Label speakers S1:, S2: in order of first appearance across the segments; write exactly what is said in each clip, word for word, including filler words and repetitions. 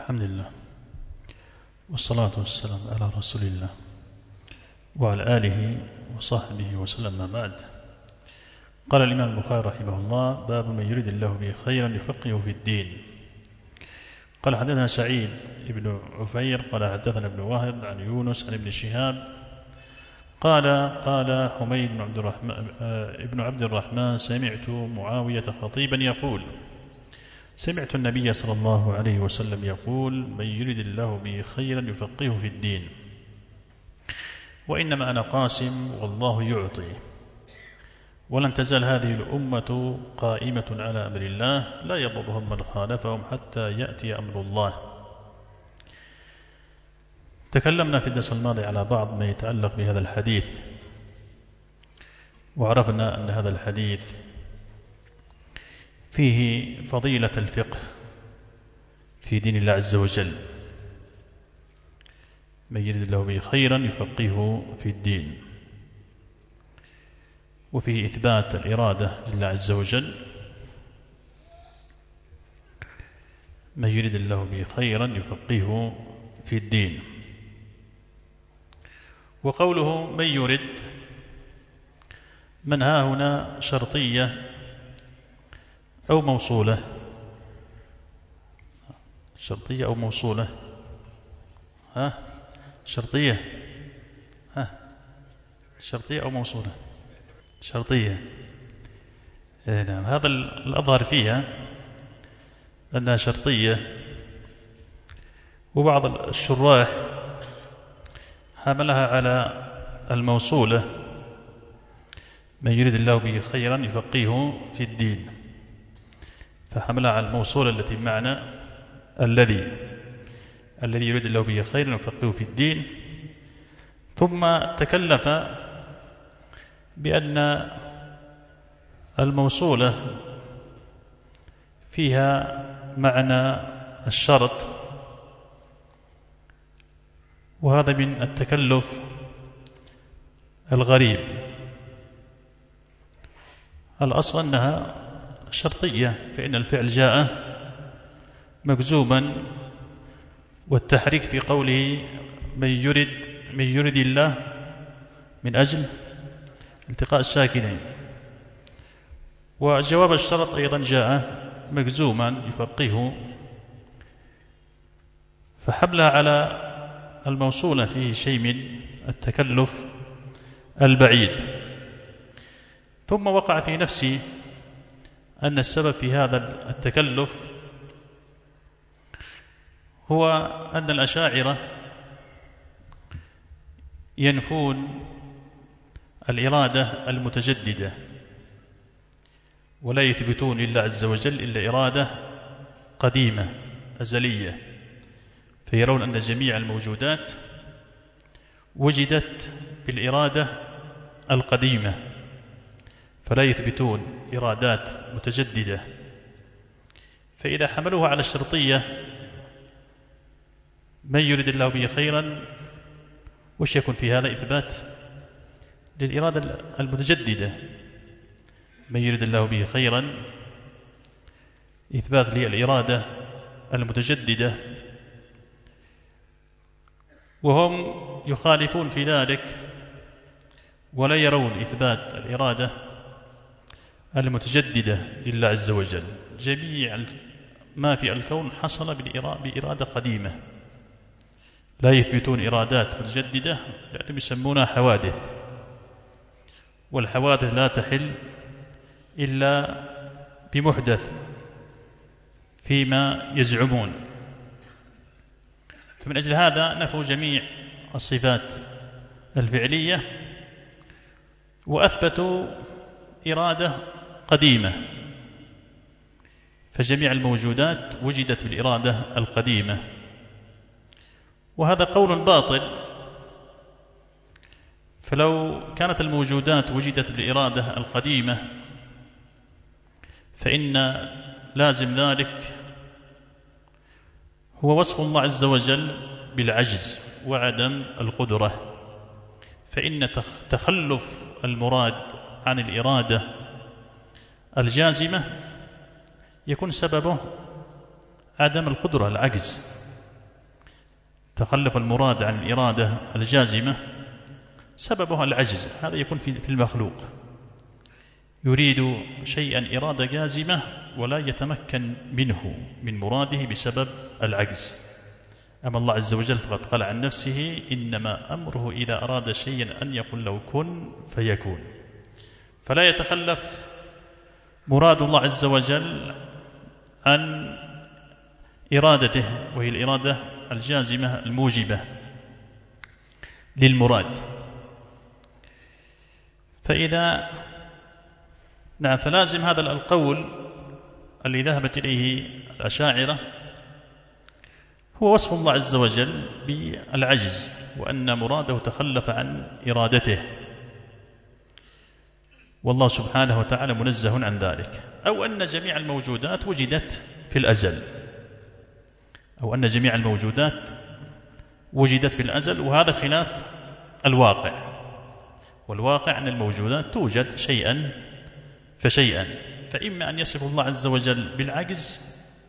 S1: الحمد لله والصلاة والسلام على رسول الله وعلى آله وصحبه وسلم. ما بعد. قال الإمام البخاري رحمه الله: باب من يريد الله به خيرا يفقهه في الدين. قال حدثنا سعيد بن عفير قال حدثنا ابن وهب عن يونس عن ابن شهاب قال قال حميد بن عبد الرحمن ابن عبد الرحمن: سمعت معاوية خطيبا يقول: سمعت النبي صلى الله عليه وسلم يقول: من يريد الله به خيرا يفقهه في الدين، وإنما أنا قاسم والله يعطي، ولن تزال هذه الأمة قائمة على أمر الله لا يضرهم من خالفهم حتى يأتي أمر الله. تكلمنا في الدرس الماضي على بعض ما يتعلق بهذا الحديث، وعرفنا أن هذا الحديث فيه فضيلة الفقه في دين الله عز وجل. من يريد الله به خيرا يفقهه في الدين، وفيه إثبات الإرادة لله عز وجل. من يريد الله به خيرا يفقهه في الدين. وقوله من يرد، من ها هنا شرطية أو موصولة؟ شرطية أو موصولة؟ ها شرطية ها شرطية أو موصولة؟ شرطية. إيه نعم، هذا الأظهر فيها أنها شرطية، وبعض الشراح حملها على الموصولة: من يريد الله به خيرا يفقهه في الدين، فحملها على الموصولة التي بمعنى الذي الذي يريد الله به خيرا يفقهه في الدين. ثم تكلف بأن الموصولة فيها معنى الشرط، وهذا من التكلف الغريب. الأصل أنها شرطية، فإن الفعل جاء مجزوما، والتحريك في قوله من يرد من يرد الله من أجل التقاء الساكنين، وجواب الشرط أيضا جاء مجزوما يفقهه، فحملها على الموصولة فيه شيء من التكلف البعيد. ثم وقع في نفسي أن السبب في هذا التكلف هو أن الأشاعرة ينفون الإرادة المتجددة، ولا يثبتون لله عز وجل إلا إرادة قديمة أزلية، فيرون أن جميع الموجودات وجدت بالإرادة القديمة، فلا يثبتون إرادات متجددة. فإذا حملوها على الشرطية من يريد الله به خيرا، وش يكون في هذا؟ إثبات للإرادة المتجددة. من يريد الله به خيرا إثبات للإرادة المتجددة، وهم يخالفون في ذلك ولا يرون إثبات الإرادة المتجددة لله عز وجل. جميع ما في الكون حصل بإرادة قديمة، لا يثبتون إرادات متجددة لأنهم يسمونها حوادث، والحوادث لا تحل إلا بمحدث فيما يزعمون. فمن أجل هذا نفوا جميع الصفات الفعلية وأثبتوا إرادة قديمة، فجميع الموجودات وجدت بالإرادة القديمة، وهذا قول باطل. فلو كانت الموجودات وجدت بالإرادة القديمة فإن لازم ذلك هو وصف الله عز وجل بالعجز وعدم القدرة، فإن تخلف المراد عن الإرادة الجازمة يكون سببه عدم القدرة، العجز. تخلف المراد عن الإرادة الجازمة سببها العجز، هذا يكون في المخلوق، يريد شيئا إرادة جازمة ولا يتمكن منه من مراده بسبب العجز. أما الله عز وجل فقد قال عن نفسه: إنما أمره إذا أراد شيئا أن يقول له كن فيكون. فلا يتخلف مراد الله عز وجل عن إرادته، وهي الإرادة الجازمة الموجبة للمراد. فإذا نعم فلازم هذا القول الذي ذهبت إليه الأشاعرة هو وصف الله عز وجل بالعجز، وأن مراده تخلف عن إرادته، والله سبحانه وتعالى منزه عن ذلك. أو أن جميع الموجودات وجدت في الأزل، أو أن جميع الموجودات وجدت في الأزل، وهذا خلاف الواقع. والواقع أن الموجودات توجد شيئا فشيئا، فإما أن يصف الله عز وجل بالعجز،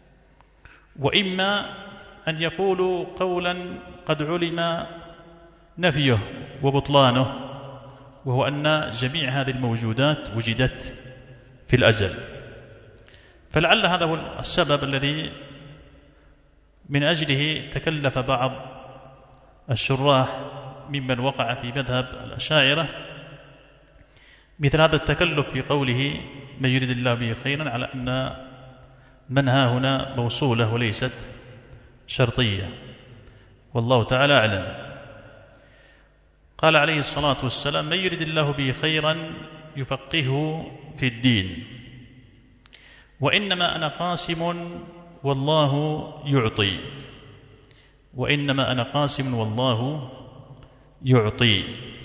S1: وإما أن يقولوا قولا قد علم نفيه وبطلانه، وهو أن جميع هذه الموجودات وجدت في الأزل. فلعل هذا هو السبب الذي من أجله تكلف بعض الشراح ممن وقع في مذهب الأشاعرة مثل هذا التكلف في قوله: من يريد الله به خيرا، على أن من ها هنا موصولة وليست شرطية، والله تعالى أعلم. قال عليه الصلاة والسلام: من يريد الله به خيرا يفقهه في الدين، وإنما أنا قاسم والله يعطي، وإنما أنا قاسم والله يعطي.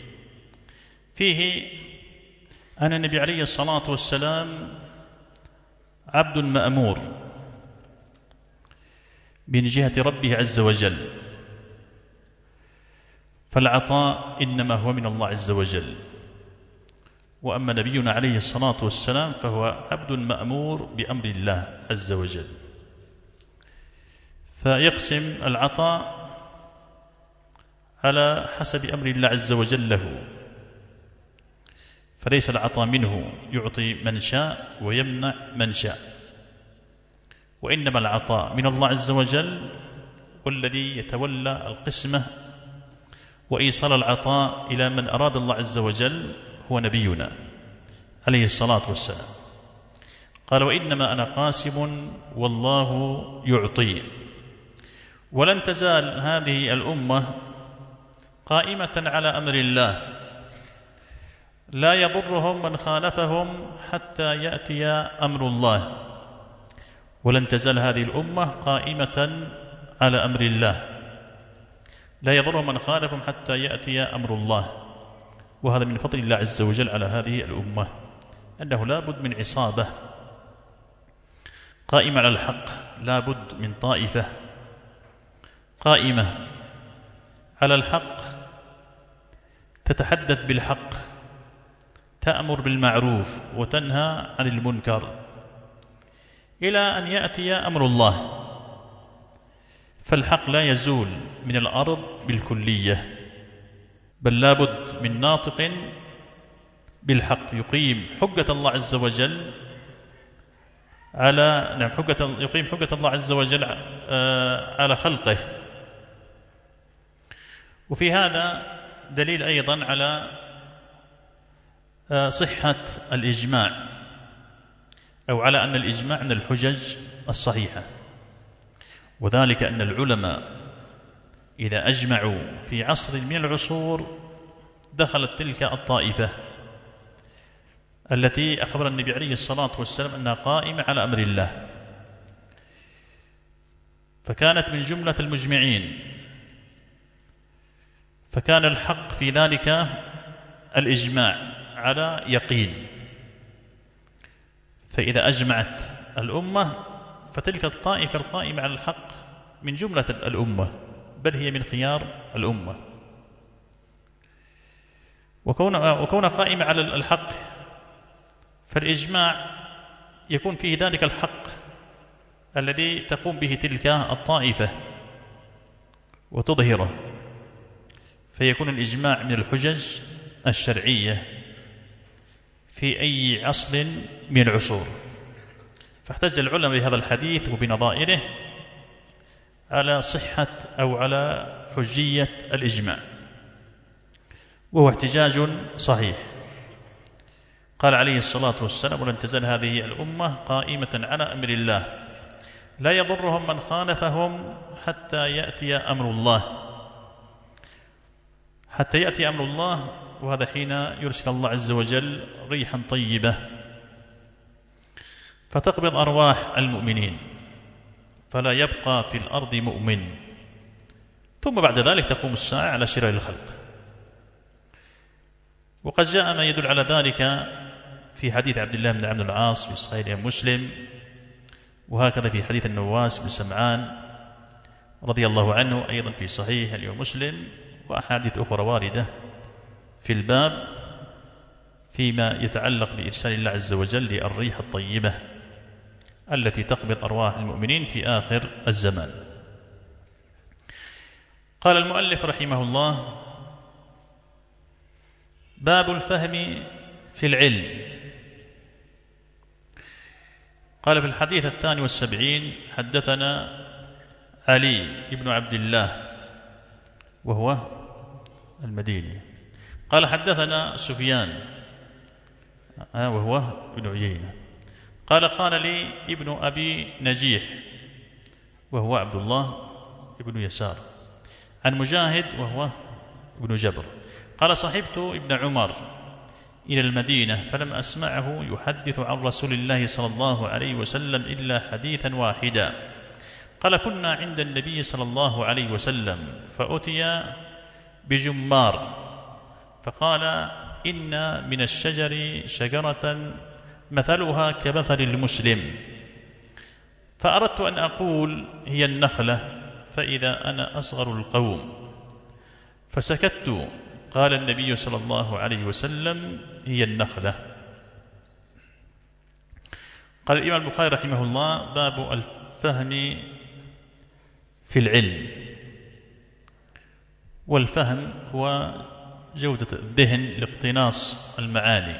S1: فيه أن النبي عليه الصلاة والسلام عبد مأمور من جهة ربه عز وجل، فالعطاء إنما هو من الله عز وجل. وأما نبينا عليه الصلاة والسلام فهو عبد مأمور بأمر الله عز وجل، فيقسم العطاء على حسب أمر الله عز وجل له، فليس العطاء منه يعطي من شاء ويمنع من شاء، وإنما العطاء من الله عز وجل، والذي يتولى القسمة وإيصال العطاء إلى من أراد الله عز وجل هو نبينا عليه الصلاة والسلام. قال: وإنما أنا قاسم والله يعطي. ولن تزال هذه الأمة قائمة على أمر الله، لا يضرهم من خالفهم حتى يأتي أمر الله. ولن تزال هذه الأمة قائمة على أمر الله، لا يضرهم من خالفهم حتى يأتي أمر الله. وهذا من فضل الله عز وجل على هذه الأمة، أنه لا بد من عصابة قائمة على الحق، لا بد من طائفة قائمة على الحق تتحدث بالحق، تأمر بالمعروف وتنهى عن المنكر، إلى أن يأتي أمر الله. فالحق لا يزول من الأرض بالكلية، بل لا بد من ناطق بالحق يقيم حجة الله عز وجل على نعم حجة يقيم حجة الله عز وجل على خلقه. وفي هذا دليل أيضا على صحة الإجماع، أو على أن الإجماع من الحجج الصحيحة، وذلك أن العلماء إذا أجمعوا في عصر من العصور دخلت تلك الطائفة التي أخبر النبي عليه الصلاة والسلام أنها قائمة على أمر الله، فكانت من جملة المجمعين، فكان الحق في ذلك الإجماع على يقين. فإذا أجمعت الأمة فتلك الطائفة القائمة على الحق من جملة الأمة، بل هي من خيار الأمة. وكون قائمة على الحق فالإجماع يكون فيه ذلك الحق الذي تقوم به تلك الطائفة، وتظهره، فيكون الإجماع من الحجج الشرعية في أي عصر من العصور. فاحتج العلماء بهذا الحديث وبنظائره على صحة أو على حجية الإجماع، وهو احتجاج صحيح. قال عليه الصلاة والسلام: ولن تزال هذه الأمة قائمة على أمر الله لا يضرهم من خالفهم حتى يأتي أمر الله حتى يأتي أمر الله وهذا حين يرسل الله عز وجل ريحا طيبة فتقبض أرواح المؤمنين فلا يبقى في الأرض مؤمن، ثم بعد ذلك تقوم الساعة على شرار الخلق. وقد جاء ما يدل على ذلك في حديث عبد الله بن عمرو بن العاص في صحيح مسلم، وهكذا في حديث النواس بن سمعان رضي الله عنه أيضا في صحيح الإمام مسلم، وأحاديث أخرى واردة في الباب فيما يتعلق بإرسال الله عز وجل للريح الطيبة التي تقبض أرواح المؤمنين في آخر الزمان. قال المؤلف رحمه الله: باب الفهم في العلم. قال في الحديث الثاني والسبعين: حدثنا علي بن عبد الله وهو المديني، قال حدثنا سفيان وهو ابن عيينة، قال قال لي ابن أبي نجيح وهو عبد الله ابن يسار، عن مجاهد وهو ابن جبر، قال صحبت ابن عمر إلى المدينة فلم أسمعه يحدث عن رسول الله صلى الله عليه وسلم إلا حديثا واحدا. قال كنا عند النبي صلى الله عليه وسلم فأتي بجمار فقال إن من الشجر شجرة مثلها كمثل المسلم، فأردت أن أقول هي النخلة فإذا أنا أصغر القوم فسكت. قال النبي صلى الله عليه وسلم هي النخلة. قال الإمام البخاري رحمه الله: باب الفهم في العلم. والفهم هو جودة الذهن لاقتناص المعاني.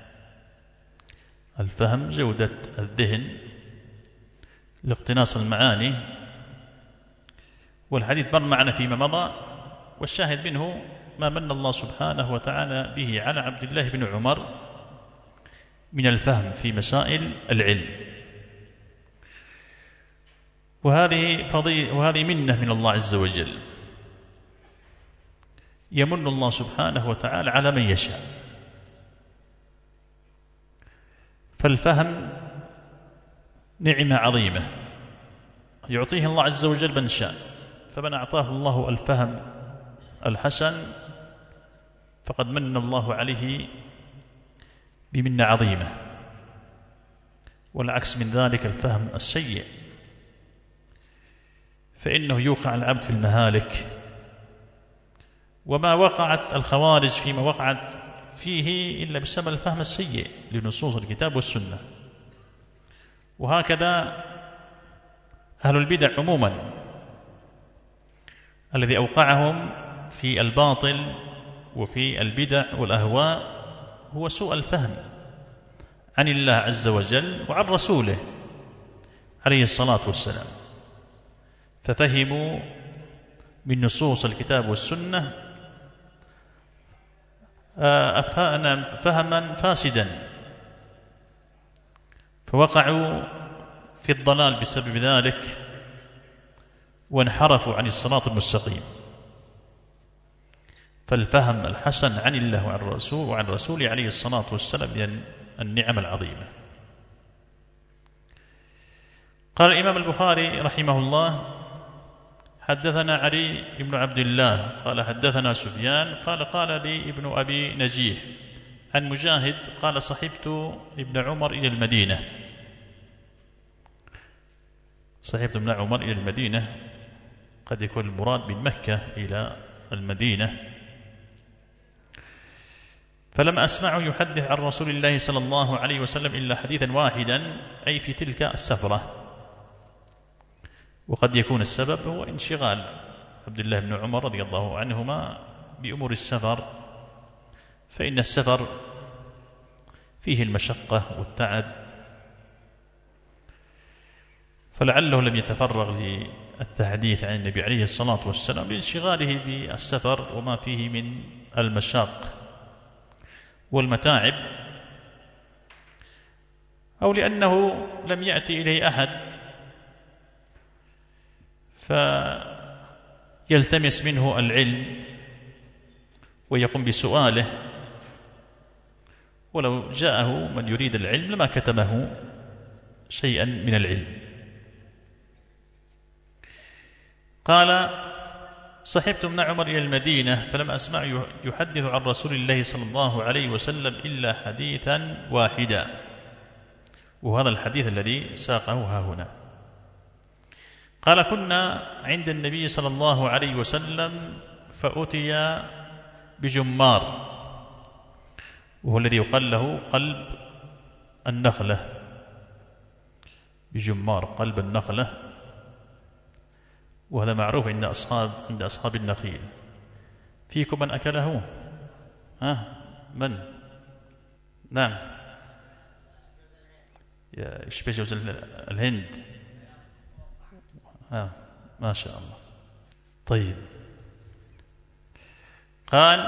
S1: الفهم جودة الذهن لاقتناص المعاني، والحديث مر معنا فيما مضى، والشاهد منه ما من الله سبحانه وتعالى به على عبد الله بن عمر من الفهم في مسائل العلم، وهذه فضيلة وهذه منة من الله عز وجل، يمن الله سبحانه وتعالى على من يشاء. فالفهم نعمة عظيمة يعطيه الله عز وجل من شاء، فمن أعطاه الله الفهم الحسن فقد من الله عليه بمنة عظيمة، والعكس من ذلك الفهم السيء فإنه يوقع العبد في المهالك. وما وقعت الخوارج فيما وقعت فيه إلا بسبب الفهم السيء لنصوص الكتاب والسنة، وهكذا أهل البدع عموما الذي أوقعهم في الباطل وفي البدع والأهواء هو سوء الفهم عن الله عز وجل وعن رسوله عليه الصلاة والسلام، ففهموا من نصوص الكتاب والسنة فهما فاسدا، فوقعوا في الضلال بسبب ذلك وانحرفوا عن الصراط المستقيم. فالفهم الحسن عن الله وعن الرسول وعن رسوله عليه الصلاة والسلام من النعم العظيمة. قال الإمام البخاري رحمه الله: حدثنا علي بن عبد الله قال حدثنا سفيان قال قال لي ابن أبي نجيح عن مجاهد قال صحبت ابن عمر إلى المدينة. صحبت ابن عمر إلى المدينة قد يكون المراد من مكة إلى المدينة. فلم أسمعه يحدث عن رسول الله صلى الله عليه وسلم إلا حديثا واحدا، أي في تلك السفرة. وقد يكون السبب هو انشغال عبد الله بن عمر رضي الله عنهما بأمور السفر، فإن السفر فيه المشقة والتعب، فلعله لم يتفرغ للتحديث عن النبي عليه الصلاة والسلام لانشغاله بالسفر وما فيه من المشاق والمتاعب، أو لأنه لم يأتي إليه أحد فيلتمس منه العلم ويقوم بسؤاله، ولو جاءه من يريد العلم لما كتمه شيئا من العلم. قال: صحبت ابن عمر إلى المدينة فلم أسمع يحدث عن رسول الله صلى الله عليه وسلم إلا حديثا واحدا، وهذا الحديث الذي ساقه ها هنا. قال: كنا عند النبي صلى الله عليه وسلم فأتي بجمار، وهو الذي يقال له قلب النخلة، بجمار قلب النخلة، وهذا معروف عند أصحاب عند أصحاب النخيل. فيكم من أكله؟ ها من؟ نعم، يشبه جوز الهند. ها ما شاء الله. طيب، قال: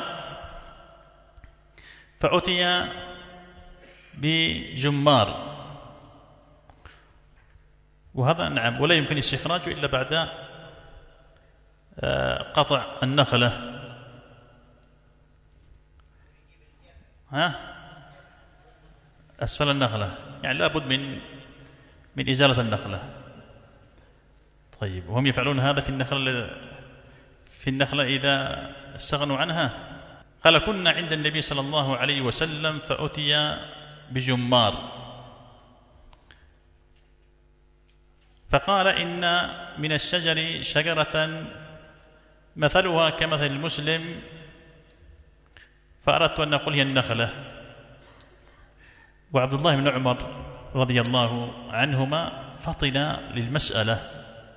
S1: فأتي بجمار، وهذا نعم ولا يمكن استخراجه إلا بعد قطع النخلة. ها أسفل النخلة، يعني لابد من من إزالة النخلة. طيب، وهم يفعلون هذا في النخلة في النخلة إذا استغنوا عنها. قال: كنا عند النبي صلى الله عليه وسلم فأتي بجمار فقال: إن من الشجر شجرة مثلها كمثل المسلم، فأردت أن أقول هي النخلة. وعبد الله بن عمر رضي الله عنهما فطن للمسألة،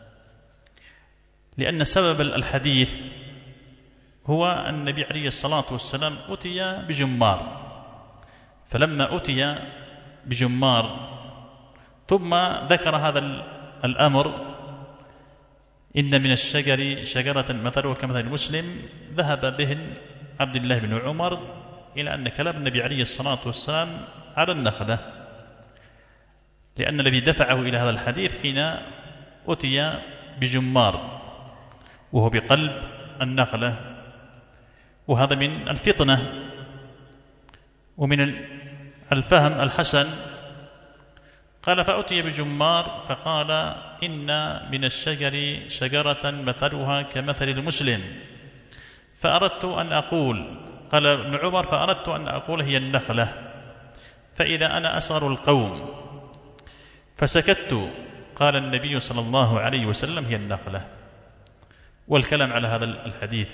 S1: لأن سبب الحديث هو أن النبي عليه الصلاة والسلام أتي بجمار، فلما أتي بجمار ثم ذكر هذا الأمر، إن من الشجر شجرة مثلها كمثل المسلم، ذهب ذهن عبد الله بن عمر إلى أن كلام النبي عليه الصلاة والسلام على النخلة، لأن الذي دفعه إلى هذا الحديث حين أتي بجمار وهو بقلب النخلة، وهذا من الفطنة ومن الفهم الحسن. قال: فأتي بجمار فقال: إن من الشجر شجرة مثلها كمثل المسلم، فأردت أن أقول، قال ابن عمر: فأردت أن أقول هي النخلة، فإذا أنا أصغر القوم فسكت. قال النبي صلى الله عليه وسلم: هي النخلة. والكلام على هذا الحديث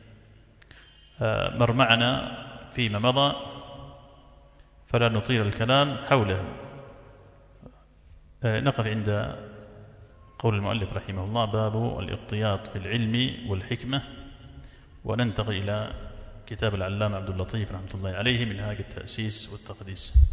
S1: مر معنا فيما مضى، فلا نطيل الكلام حوله. نقف عند قول المؤلف رحمه الله: باب الاحتياط في العلم والحكمة، وننتقل إلى كتاب العلامة عبد اللطيف رحمة الله عليه، منهاج التأسيس والتقديس.